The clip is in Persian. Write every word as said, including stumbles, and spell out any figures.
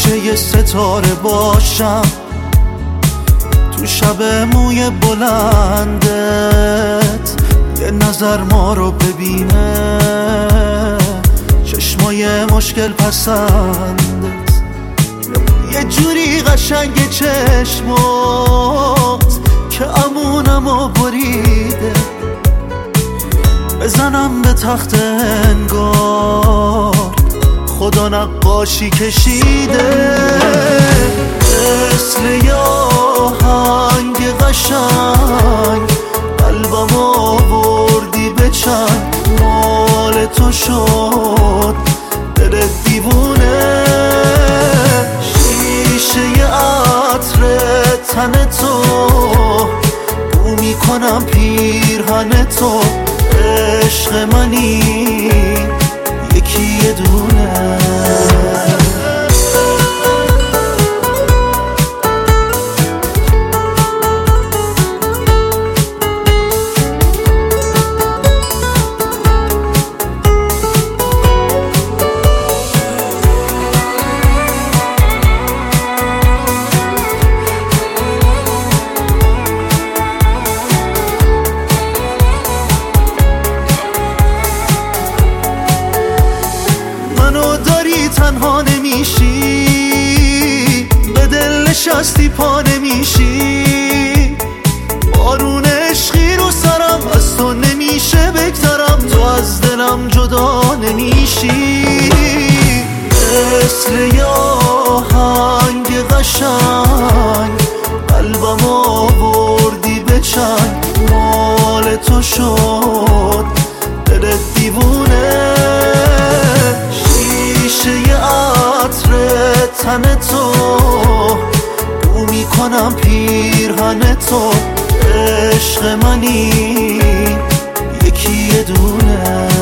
گوشه ی ستاره باشم، تو شب موی بلندت یه نظر ما رو ببینه، چشمای مشکل پسندت یه جوری قشنگ چشمات که امونمو بریده، بزنم به تخت انگار خدا نقاشی کشیده، مثل یه آهنگ قشنگ قلبم آوردی به چنگ، مال تو شد دل دیوونه، شیشه عطر تن تو بو میکنم پیرهن تو، عشق منی یکی یه دونه. تنها نمیشی، به دل نشستی پا نمیشی، بارون عشقی رو سرم از تو نمیشه بگذرم، تو از دلم جدا نمیشی، مثل یه آهنگ قشنگ قلبم آوردی به چنگ، مال تو شد دل دیوونه، تن تو بو میکنم پیرهن تو، عشق منی یکی یه دونه.